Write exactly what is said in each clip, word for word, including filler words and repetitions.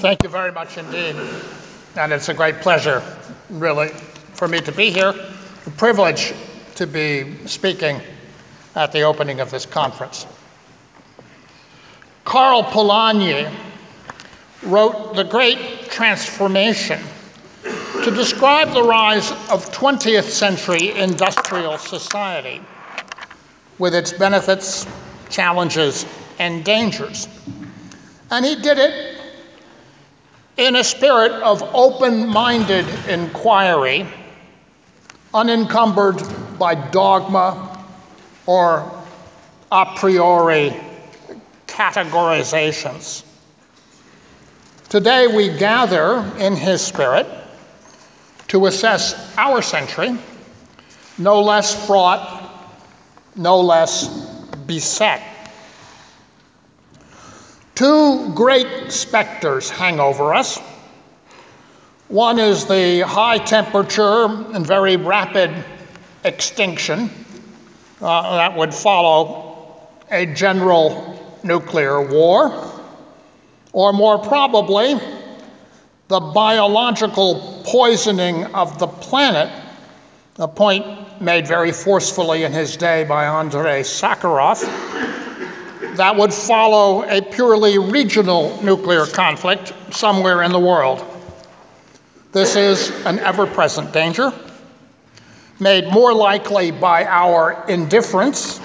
Thank you very much indeed. And it's a great pleasure, really, for me to be here, a privilege to be speaking at the opening of this conference. Karl Polanyi wrote The Great Transformation to describe the rise of twentieth century industrial society with its benefits, challenges, and dangers. And he did it in a spirit of open-minded inquiry, unencumbered by dogma or a priori categorizations. Today we gather in his spirit to assess our century, no less fraught, no less beset. Two great specters hang over us. One is the high temperature and very rapid extinction uh, that would follow a general nuclear war, or more probably, the biological poisoning of the planet, a point made very forcefully in his day by Andrei Sakharov, that would follow a purely regional nuclear conflict somewhere in the world. This is an ever-present danger, made more likely by our indifference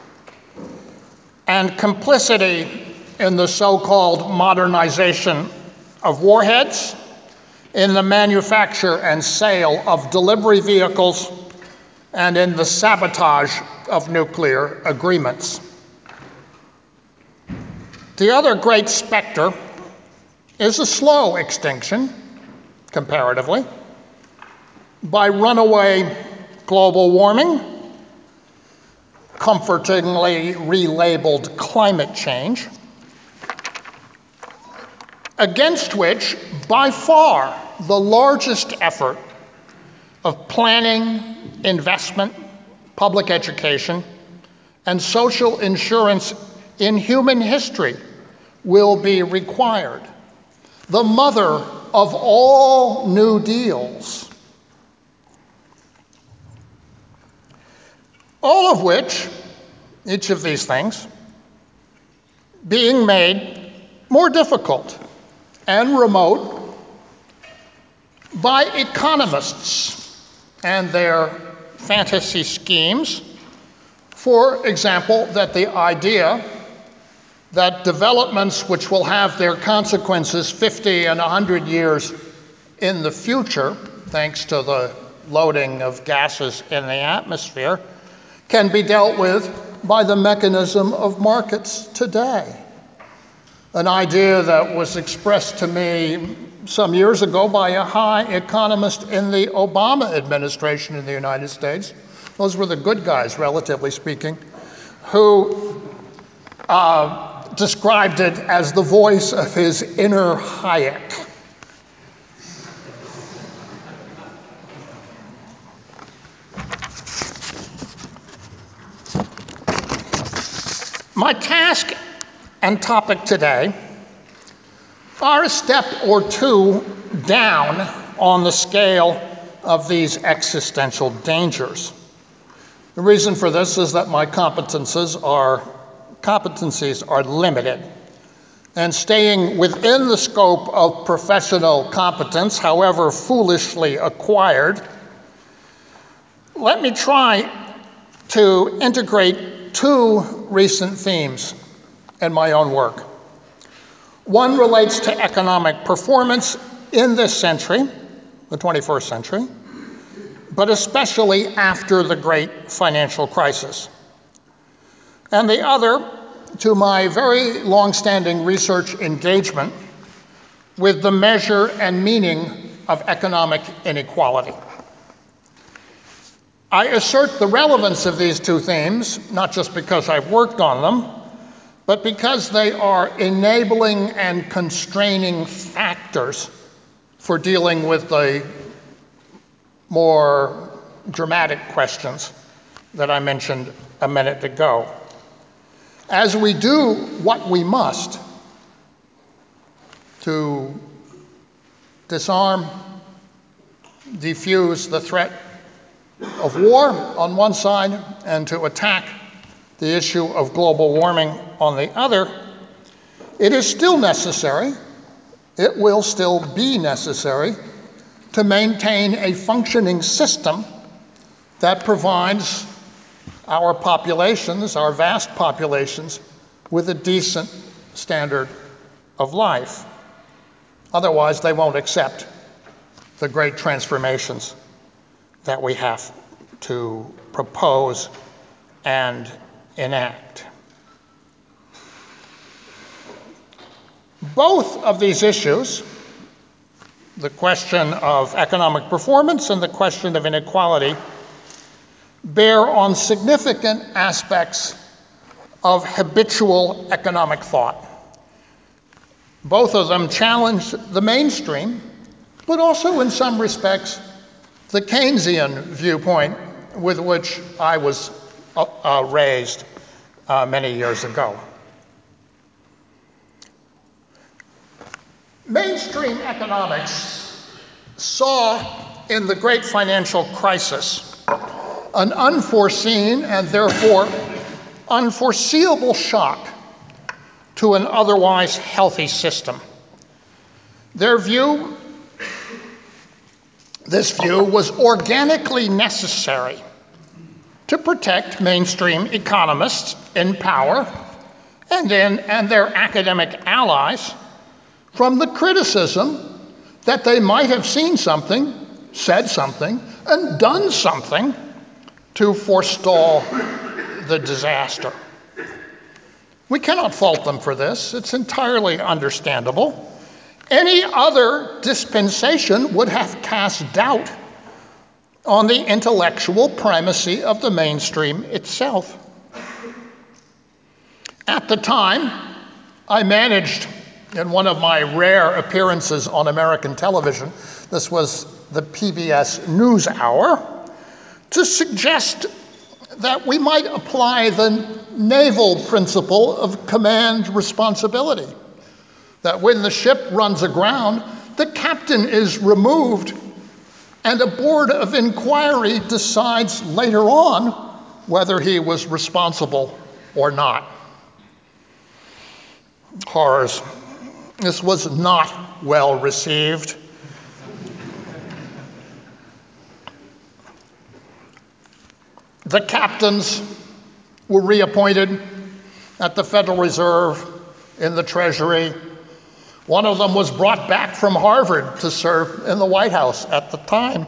and complicity in the so-called modernization of warheads, in the manufacture and sale of delivery vehicles, and in the sabotage of nuclear agreements. The other great specter is a slow extinction, comparatively, by runaway global warming, comfortingly relabeled climate change, against which, by far, the largest effort of planning, investment, public education, and social insurance in human history will be required. The mother of all New Deals. All of which, each of these things, being made more difficult and remote by economists and their fantasy schemes. For example, that the idea that developments which will have their consequences fifty and one hundred years in the future, thanks to the loading of gases in the atmosphere, can be dealt with by the mechanism of markets today. An idea that was expressed to me some years ago by a high economist in the Obama administration in the United States. Those were the good guys, relatively speaking, who uh, described it as the voice of his inner Hayek. My task and topic today are a step or two down on the scale of these existential dangers. The reason for this is that my competences are competencies are limited, and staying within the scope of professional competence, however foolishly acquired, let me try to integrate two recent themes in my own work. One relates to economic performance in this century, the twenty-first century, but especially after the great financial crisis. And the other to my very long-standing research engagement with the measure and meaning of economic inequality. I assert the relevance of these two themes, not just because I've worked on them, but because they are enabling and constraining factors for dealing with the more dramatic questions that I mentioned a minute ago. As we do what we must to disarm, defuse the threat of war on one side, and to attack the issue of global warming on the other, it is still necessary, it will still be necessary, to maintain a functioning system that provides our populations, our vast populations, with a decent standard of life. Otherwise, they won't accept the great transformations that we have to propose and enact. Both of these issues, the question of economic performance and the question of inequality, bear on significant aspects of habitual economic thought. Both of them challenge the mainstream, but also in some respects the Keynesian viewpoint with which I was uh, uh, raised uh, many years ago. Mainstream economics saw in the great financial crisis an unforeseen and therefore unforeseeable shock to an otherwise healthy system. Their view, this view was organically necessary to protect mainstream economists in power and, in, and their academic allies from the criticism that they might have seen something, said something, and done something to forestall the disaster. We cannot fault them for this. It's entirely understandable. Any other dispensation would have cast doubt on the intellectual primacy of the mainstream itself. At the time, I managed, in one of my rare appearances on American television, this was the P B S NewsHour, to suggest that we might apply the naval principle of command responsibility, that when the ship runs aground, the captain is removed and a board of inquiry decides later on whether he was responsible or not. Horrors. This was not well received. The captains were reappointed at the Federal Reserve, in the Treasury. One of them was brought back from Harvard to serve in the White House at the time.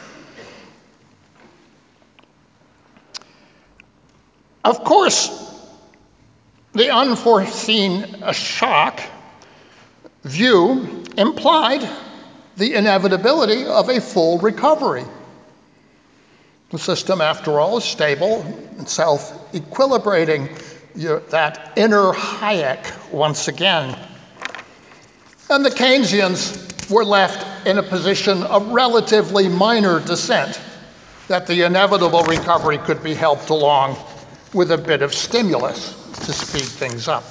Of course, the unforeseen shock view implied the inevitability of a full recovery. The system, after all, is stable and self-equilibrating, that inner Hayek once again. And the Keynesians were left in a position of relatively minor dissent, that the inevitable recovery could be helped along with a bit of stimulus to speed things up.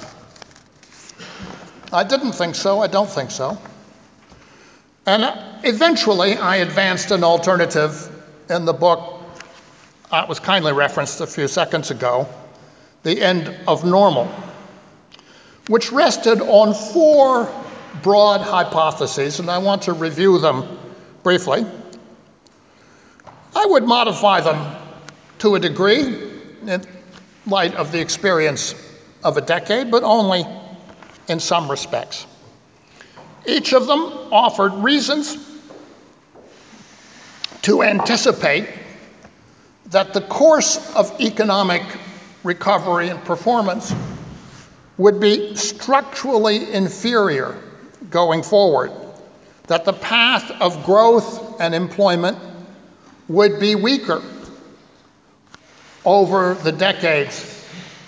I didn't think so, I don't think so. And eventually I advanced an alternative in the book that was kindly referenced a few seconds ago, The End of Normal, which rested on four broad hypotheses, and I want to review them briefly. I would modify them to a degree in light of the experience of a decade, but only in some respects. Each of them offered reasons to anticipate that the course of economic recovery and performance would be structurally inferior going forward, that the path of growth and employment would be weaker over the decades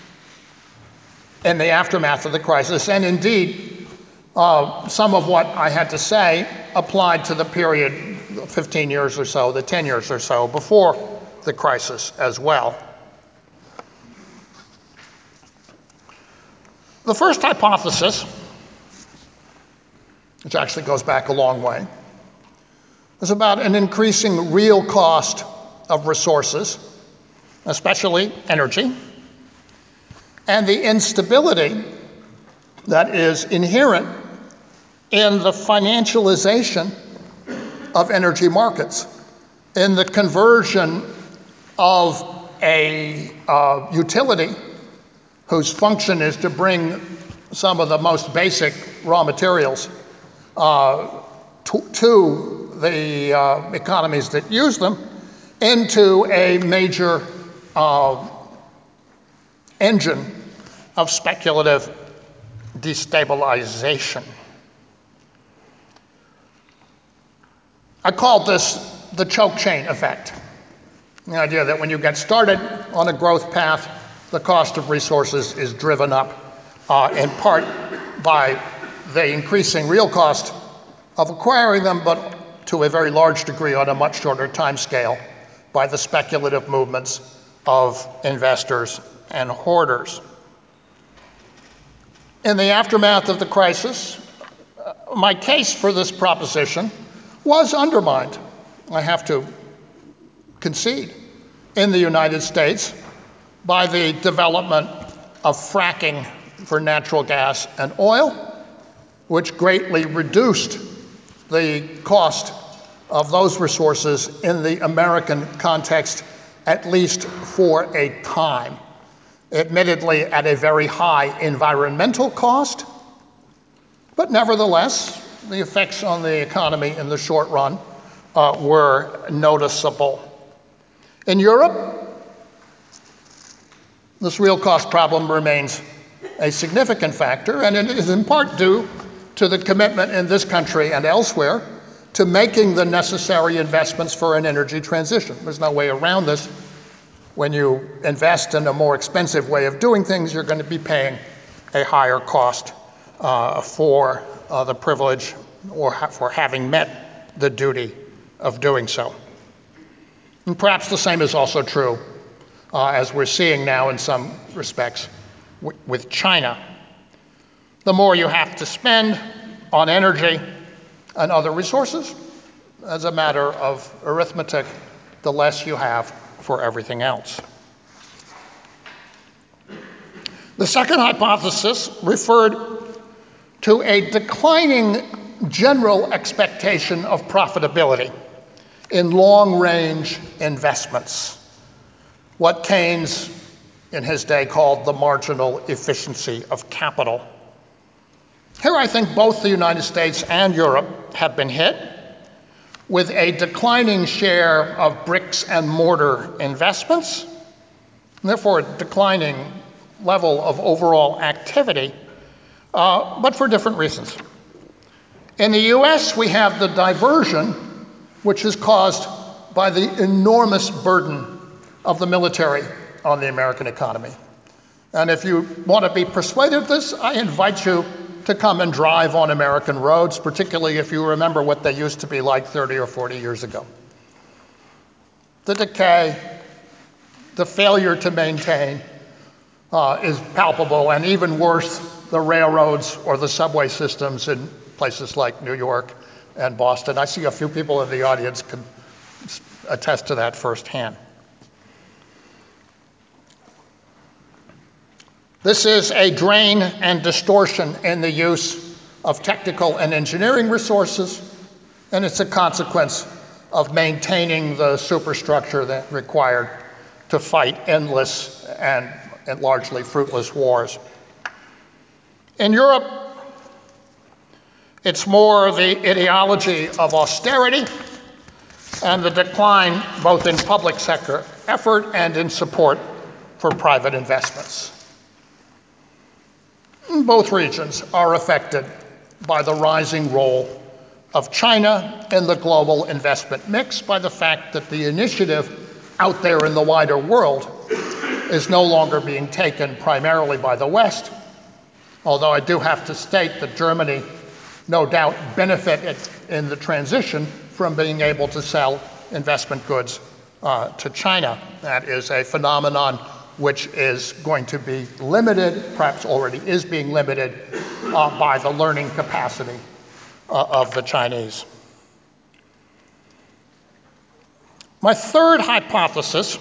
in the aftermath of the crisis. And indeed, uh, some of what I had to say applied to the period fifteen years or so, the ten years or so before the crisis as well. The first hypothesis, which actually goes back a long way, is about an increasing real cost of resources, especially energy, and the instability that is inherent in the financialization of energy markets, in the conversion of a uh, utility whose function is to bring some of the most basic raw materials uh, to, to the uh, economies that use them into a major uh, engine of speculative destabilization. I called this the choke chain effect. The idea that when you get started on a growth path, the cost of resources is driven up uh, in part by the increasing real cost of acquiring them, but to a very large degree on a much shorter time scale by the speculative movements of investors and hoarders. In the aftermath of the crisis, uh, my case for this proposition was undermined, I have to concede, in the United States by the development of fracking for natural gas and oil, which greatly reduced the cost of those resources in the American context, at least for a time. Admittedly, at a very high environmental cost, but nevertheless, the effects on the economy in the short run uh, were noticeable. In Europe, this real cost problem remains a significant factor, and it is in part due to the commitment in this country and elsewhere to making the necessary investments for an energy transition. There's no way around this. When you invest in a more expensive way of doing things, you're going to be paying a higher cost uh, for uh, the privilege or ha- for having met the duty of doing so. And perhaps the same is also true, uh, as we're seeing now in some respects, w- with China. The more you have to spend on energy and other resources, as a matter of arithmetic, the less you have for everything else. The second hypothesis referred to a declining general expectation of profitability in long-range investments, what Keynes in his day called the marginal efficiency of capital. Here I think both the United States and Europe have been hit with a declining share of bricks and mortar investments, and therefore a declining level of overall activity, uh, but for different reasons. In the U S, we have the diversion, which is caused by the enormous burden of the military on the American economy. And if you want to be persuaded of this, I invite you to come and drive on American roads, particularly if you remember what they used to be like thirty or forty years ago. The decay, the failure to maintain uh, is palpable, and even worse, the railroads or the subway systems in places like New York and Boston. I see a few people in the audience can attest to that firsthand. This is a drain and distortion in the use of technical and engineering resources, and it's a consequence of maintaining the superstructure that required to fight endless and, and largely fruitless wars. In Europe, it's more the ideology of austerity and the decline both in public sector effort and in support for private investments. Both regions are affected by the rising role of China in the global investment mix, by the fact that the initiative out there in the wider world is no longer being taken primarily by the West, although I do have to state that Germany no doubt benefited in the transition from being able to sell investment goods uh, to China. That is a phenomenon which is going to be limited, perhaps already is being limited, uh, by the learning capacity uh, of the Chinese. My third hypothesis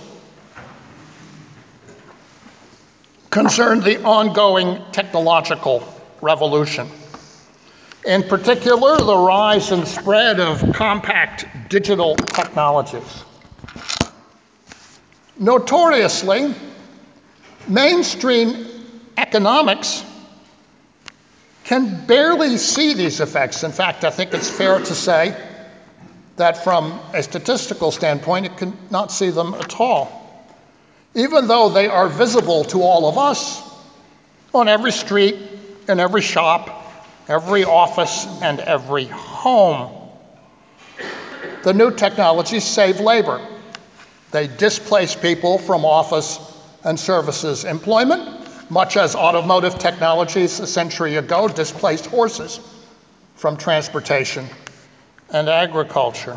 concerned the ongoing technological revolution. In particular, the rise and spread of compact digital technologies. Notoriously, mainstream economics can barely see these effects. In fact, I think it's fair to say that from a statistical standpoint, it cannot see them at all, even though they are visible to all of us on every street, in every shop, every office, and every home. The new technologies save labor. They displace people from office and services employment, much as automotive technologies a century ago displaced horses from transportation and agriculture.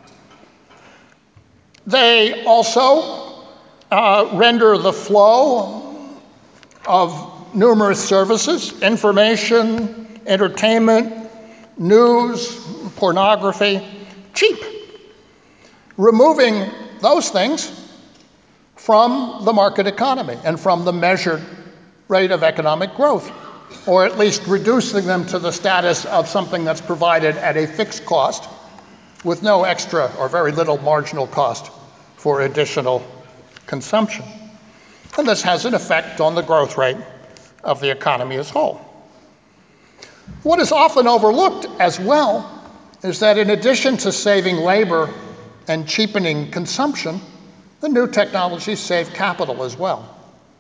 They also uh, render the flow of numerous services, information, entertainment, news, pornography, cheap, removing those things from the market economy and from the measured rate of economic growth, or at least reducing them to the status of something that's provided at a fixed cost with no extra or very little marginal cost for additional consumption. And this has an effect on the growth rate of the economy as a whole. What is often overlooked as well is that in addition to saving labor and cheapening consumption, the new technologies save capital as well.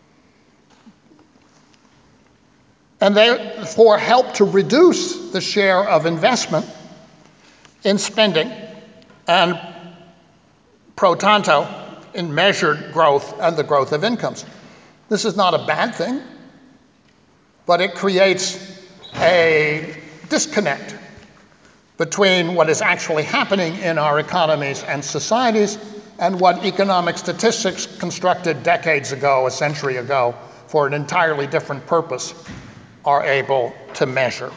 And therefore help to reduce the share of investment in spending and pro tanto in measured growth and the growth of incomes. This is not a bad thing, but it creates a disconnect between what is actually happening in our economies and societies and what economic statistics constructed decades ago, a century ago, for an entirely different purpose, are able to measure.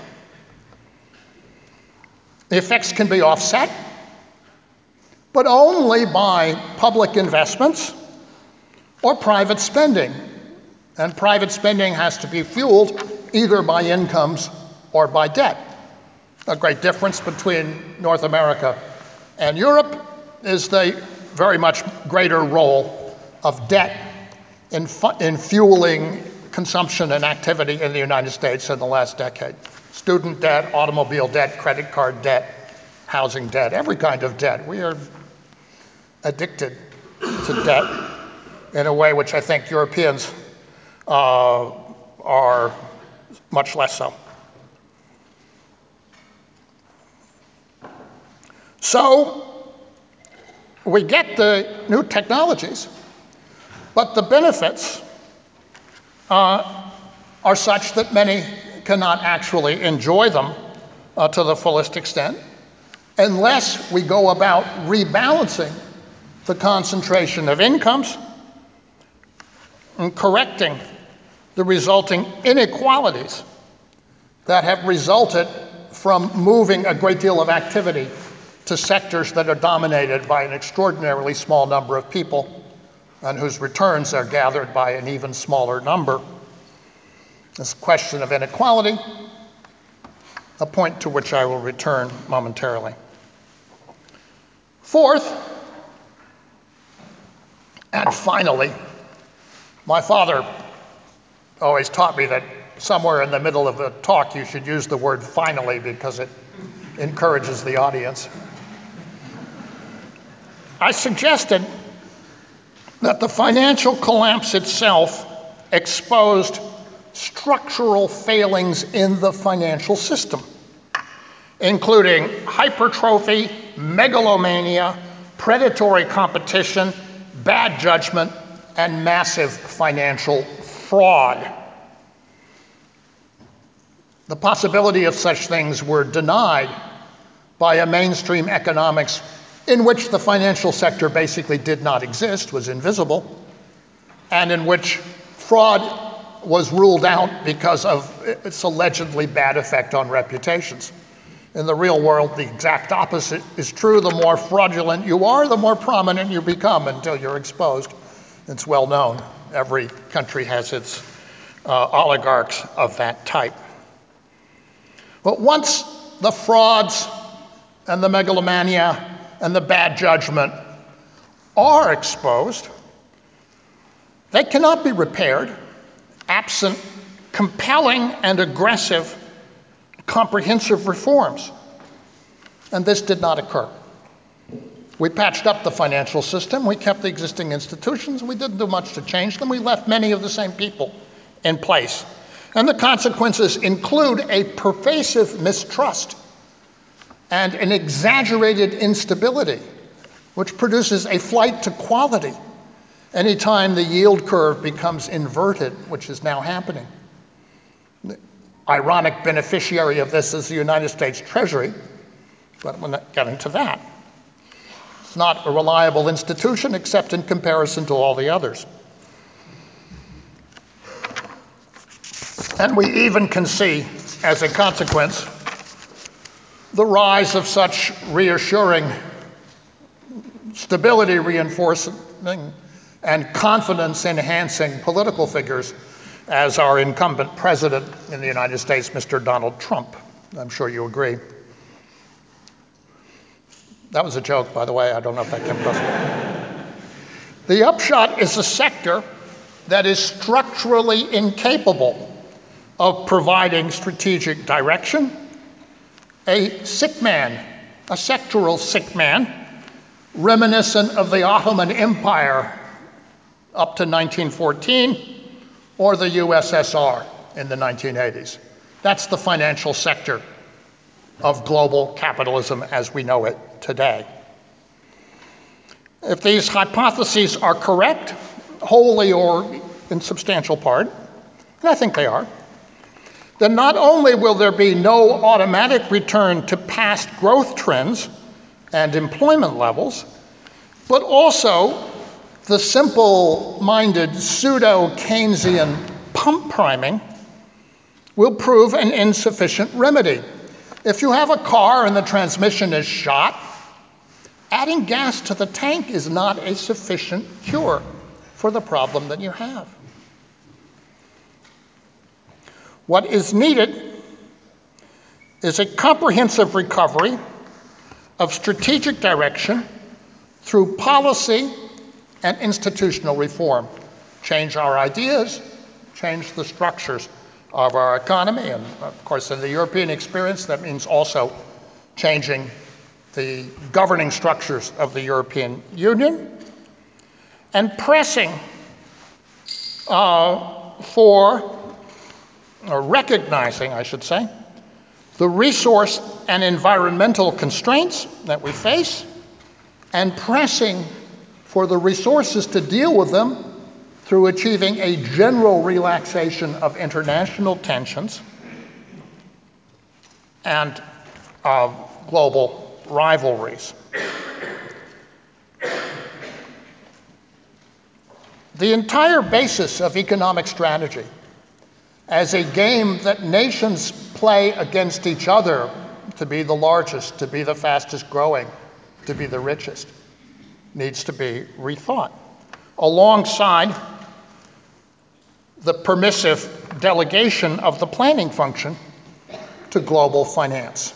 The effects can be offset, but only by public investments or private spending. And private spending has to be fueled either by incomes or by debt. A great difference between North America and Europe is the very much greater role of debt in, fu- in fueling consumption and activity in the United States in the last decade. Student debt, automobile debt, credit card debt, housing debt, every kind of debt. We are addicted to debt in a way which I think Europeans uh, are much less so. So we get the new technologies, but the benefits uh, are such that many cannot actually enjoy them uh, to the fullest extent unless we go about rebalancing the concentration of incomes and correcting the resulting inequalities that have resulted from moving a great deal of activity to sectors that are dominated by an extraordinarily small number of people and whose returns are gathered by an even smaller number. This question of inequality, a point to which I will return momentarily. Fourth, and finally, my father always taught me that somewhere in the middle of a talk you should use the word finally because it encourages the audience. I suggested that the financial collapse itself exposed structural failings in the financial system, including hypertrophy, megalomania, predatory competition, bad judgment, and massive financial fraud. The possibility of such things were denied by a mainstream economics in which the financial sector basically did not exist, was invisible, and in which fraud was ruled out because of its allegedly bad effect on reputations. In the real world, the exact opposite is true. The more fraudulent you are, the more prominent you become until you're exposed. It's well known. Every country has its uh, oligarchs of that type. But once the frauds and the megalomania and the bad judgment are exposed, they cannot be repaired absent compelling and aggressive comprehensive reforms. And this did not occur. We patched up the financial system, we kept the existing institutions, we didn't do much to change them, we left many of the same people in place. And the consequences include a pervasive mistrust and an exaggerated instability, which produces a flight to quality anytime the yield curve becomes inverted, which is now happening. The ironic beneficiary of this is the United States Treasury, but we're not getting to that. It's not a reliable institution except in comparison to all the others. And we even can see, as a consequence, the rise of such reassuring, stability reinforcing, and confidence enhancing political figures as our incumbent president in the United States, Mister Donald Trump. I'm sure you agree. That was a joke, by the way. I don't know if that came across. The upshot is a sector that is structurally incapable of providing strategic direction, a sick man, a sectoral sick man, reminiscent of the Ottoman Empire up to nineteen fourteen, or the U S S R in the nineteen eighties. That's the financial sector of global capitalism as we know it today. If these hypotheses are correct, wholly or in substantial part, and I think they are, then not only will there be no automatic return to past growth trends and employment levels, but also the simple-minded pseudo-Keynesian pump priming will prove an insufficient remedy. If you have a car and the transmission is shot, adding gas to the tank is not a sufficient cure for the problem that you have. What is needed is a comprehensive recovery of strategic direction through policy and institutional reform. Change our ideas, change the structures of our economy, and of course in the European experience that means also changing the governing structures of the European Union, and pressing uh, for, or recognizing, I should say, the resource and environmental constraints that we face, and pressing for the resources to deal with them through achieving a general relaxation of international tensions and of global rivalries. The entire basis of economic strategy as a game that nations play against each other to be the largest, to be the fastest growing, to be the richest, needs to be rethought, alongside the permissive delegation of the planning function to global finance.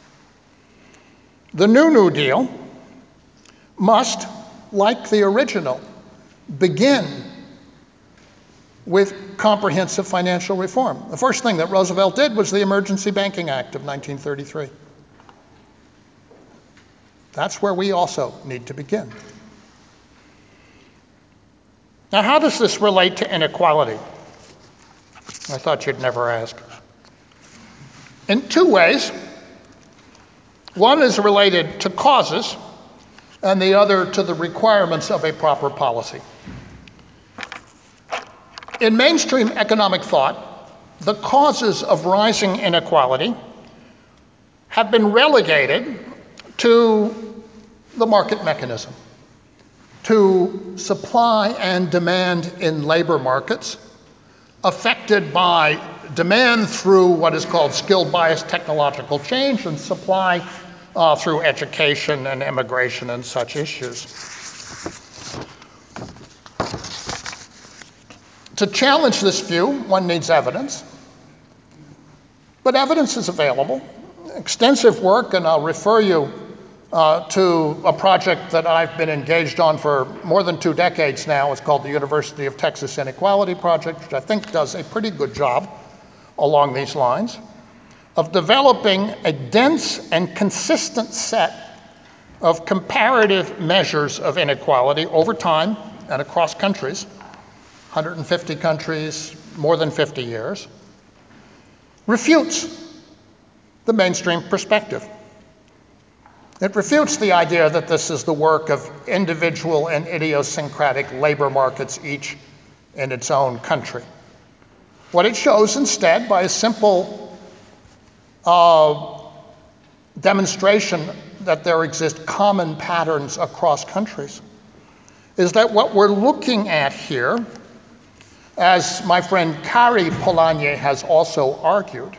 The new New Deal must, like the original, begin with comprehensive financial reform. The first thing that Roosevelt did was the Emergency Banking Act of nineteen thirty-three. That's where we also need to begin. Now, how does this relate to inequality? I thought you'd never ask. In two ways. One is related to causes, and the other to the requirements of a proper policy. In mainstream economic thought, the causes of rising inequality have been relegated to the market mechanism, to supply and demand in labor markets, affected by demand through what is called skill-biased technological change, and supply uh, through education and immigration and such issues. To challenge this view, one needs evidence, but evidence is available. Extensive work, and I'll refer you uh, to a project that I've been engaged on for more than two decades now. It's called the University of Texas Inequality Project, which I think does a pretty good job along these lines of developing a dense and consistent set of comparative measures of inequality over time and across countries, one hundred fifty countries, more than fifty years, refutes the mainstream perspective. It refutes the idea that this is the work of individual and idiosyncratic labor markets, each in its own country. What it shows instead, by a simple uh, demonstration that there exist common patterns across countries, is that what we're looking at here, as my friend Kari Polanyi has also argued,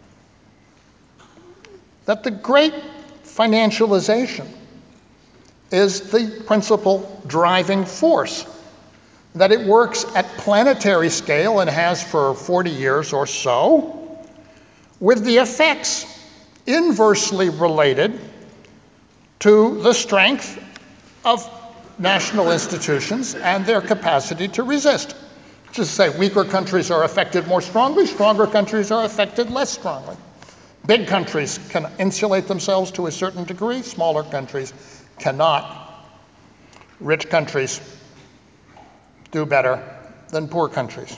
that the great financialization is the principal driving force, that it works at planetary scale and has for forty years or so, with the effects inversely related to the strength of national institutions and their capacity to resist. Just say weaker countries are affected more strongly, stronger countries are affected less strongly. Big countries can insulate themselves to a certain degree, smaller countries cannot. Rich countries do better than poor countries.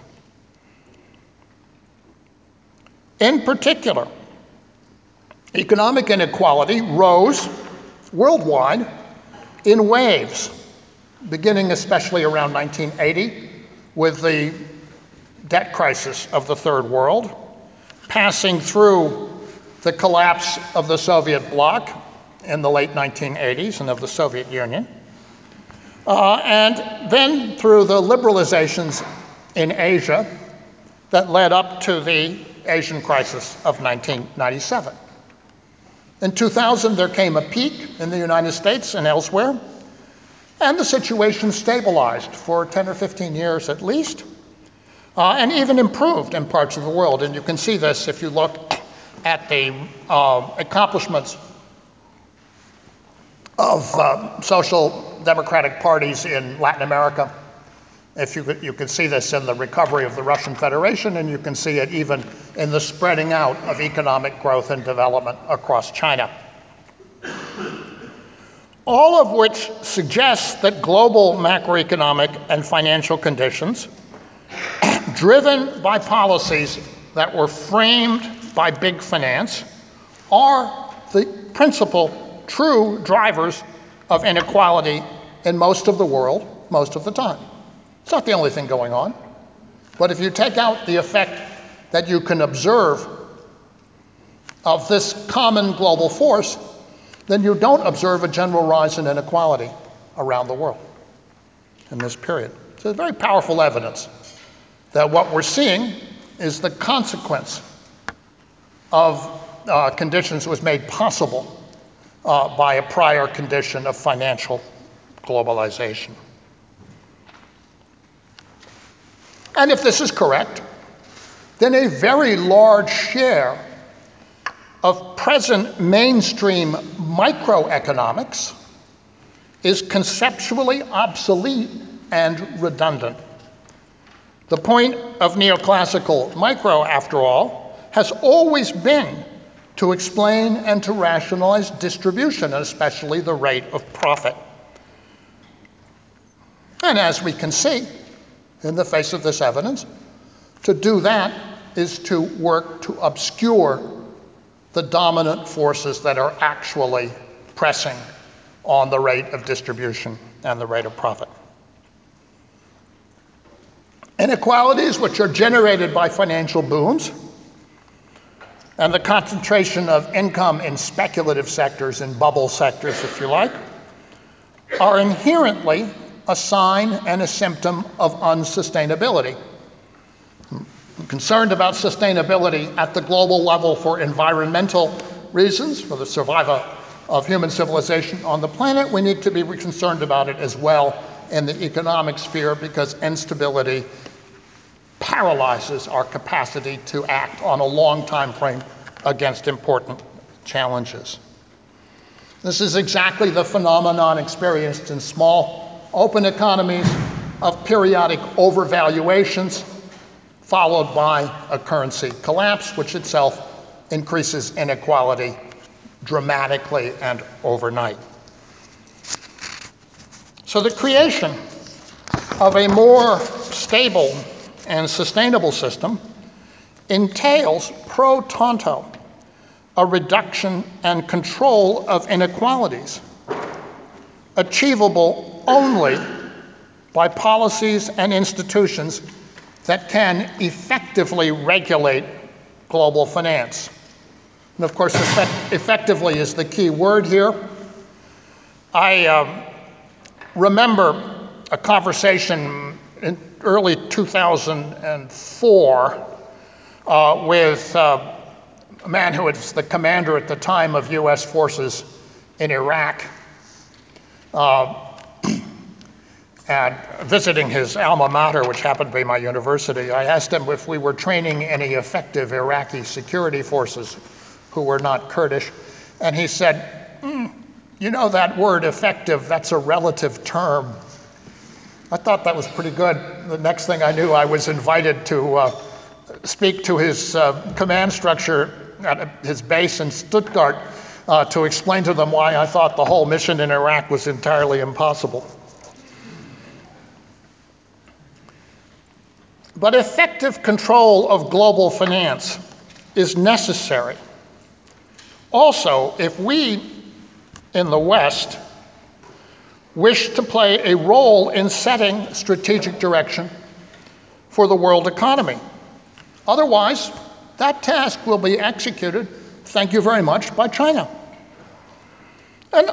In particular, economic inequality rose worldwide in waves, beginning especially around nineteen eighty with the debt crisis of the Third World, passing through the collapse of the Soviet bloc in the late nineteen eighties and of the Soviet Union, uh, and then through the liberalizations in Asia that led up to the Asian crisis of nineteen ninety-seven. In two thousand, there came a peak in the United States and elsewhere, and the situation stabilized for ten or fifteen years at least, uh, and even improved in parts of the world. And you can see this if you look at the uh, accomplishments of uh, social democratic parties in Latin America. If you could, you can see this in the recovery of the Russian Federation, and you can see it even in the spreading out of economic growth and development across China. All of which suggests that global macroeconomic and financial conditions, driven by policies that were framed by big finance, are the principal true drivers of inequality in most of the world, most of the time. It's not the only thing going on, but if you take out the effect that you can observe of this common global force, then you don't observe a general rise in inequality around the world in this period. So it's very powerful evidence that what we're seeing is the consequence of uh, conditions that was made possible uh, by a prior condition of financial globalization. And if this is correct, then a very large share of present mainstream microeconomics is conceptually obsolete and redundant. The point of neoclassical micro, after all, has always been to explain and to rationalize distribution, and especially the rate of profit. And as we can see, in the face of this evidence, to do that is to work to obscure the dominant forces that are actually pressing on the rate of distribution and the rate of profit. Inequalities which are generated by financial booms and the concentration of income in speculative sectors, in bubble sectors, if you like, are inherently a sign and a symptom of unsustainability. I'm concerned about sustainability at the global level for environmental reasons, for the survival of human civilization on the planet. We need to be concerned about it as well in the economic sphere, because instability paralyzes our capacity to act on a long time frame against important challenges. This is exactly the phenomenon experienced in small, open economies of periodic overvaluations, followed by a currency collapse, which itself increases inequality dramatically and overnight. So the creation of a more stable and sustainable system entails pro tanto a reduction and control of inequalities, achievable only by policies and institutions that can effectively regulate global finance. And of course, effect effectively is the key word here. I uh, remember a conversation in early two thousand four uh, with uh, a man who was the commander at the time of U S forces in Iraq, uh, and visiting his alma mater, which happened to be my university. I asked him if we were training any effective Iraqi security forces who were not Kurdish, and he said, mm, you know, that word effective, that's a relative term. I thought that was pretty good. The next thing I knew, I was invited to uh, speak to his uh, command structure at his base in Stuttgart uh, to explain to them why I thought the whole mission in Iraq was entirely impossible. But effective control of global finance is necessary. Also, if we in the West wish to play a role in setting strategic direction for the world economy. Otherwise, that task will be executed, thank you very much, by China. And,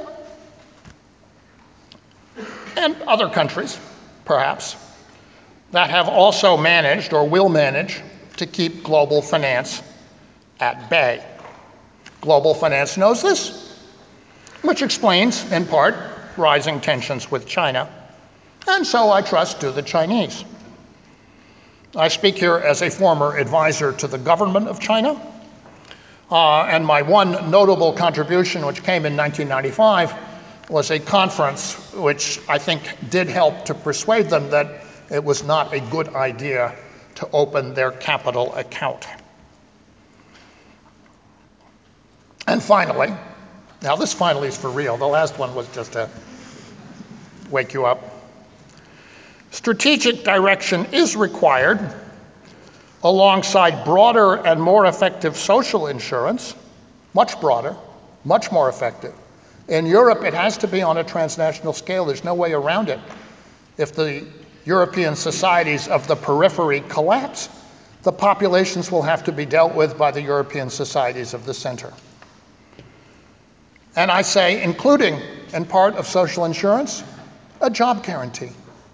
and other countries, perhaps, that have also managed or will manage to keep global finance at bay. Global finance knows this, which explains, in part, rising tensions with China, and so I trust do the Chinese. I speak here as a former advisor to the government of China, uh, and my one notable contribution, which came in nineteen ninety-five, was a conference which I think did help to persuade them that it was not a good idea to open their capital account. And finally, now this finally is for real, the last one was just to wake you up. Strategic direction is required alongside broader and more effective social insurance, much broader, much more effective. In Europe, it has to be on a transnational scale. There's no way around it. If the European societies of the periphery collapse, the populations will have to be dealt with by the European societies of the center. And I say, including, in part of social insurance, a job guarantee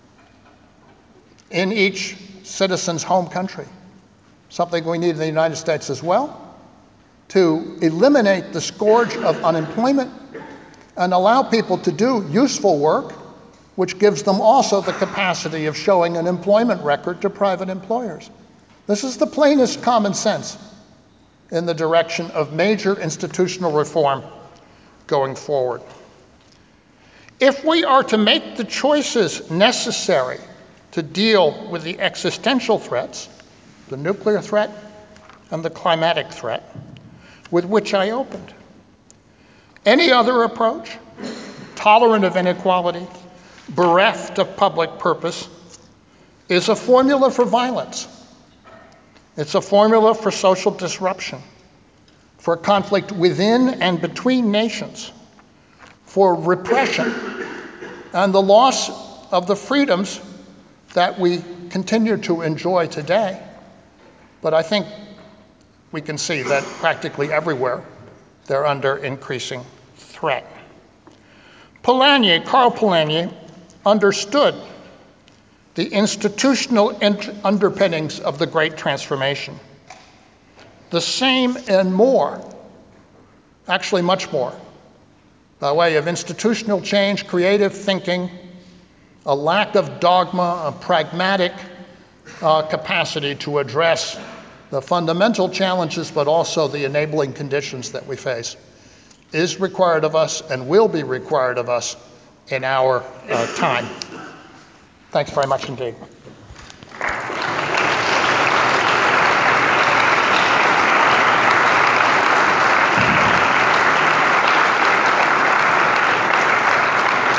in each citizen's home country, something we need in the United States as well, to eliminate the scourge of unemployment and allow people to do useful work, which gives them also the capacity of showing an employment record to private employers. This is the plainest common sense in the direction of major institutional reform going forward. If we are to make the choices necessary to deal with the existential threats, the nuclear threat and the climatic threat, with which I opened, any other approach, tolerant of inequality, bereft of public purpose, is a formula for violence. It's a formula for social disruption, for conflict within and between nations, for repression, and the loss of the freedoms that we continue to enjoy today. But I think we can see that practically everywhere they're under increasing threat. Polanyi, Karl Polanyi, understood the institutional underpinnings of the Great Transformation. The same and more, actually much more, by way of institutional change, creative thinking, a lack of dogma, a pragmatic uh, capacity to address the fundamental challenges, but also the enabling conditions that we face, is required of us and will be required of us in our uh, time. Thanks very much indeed.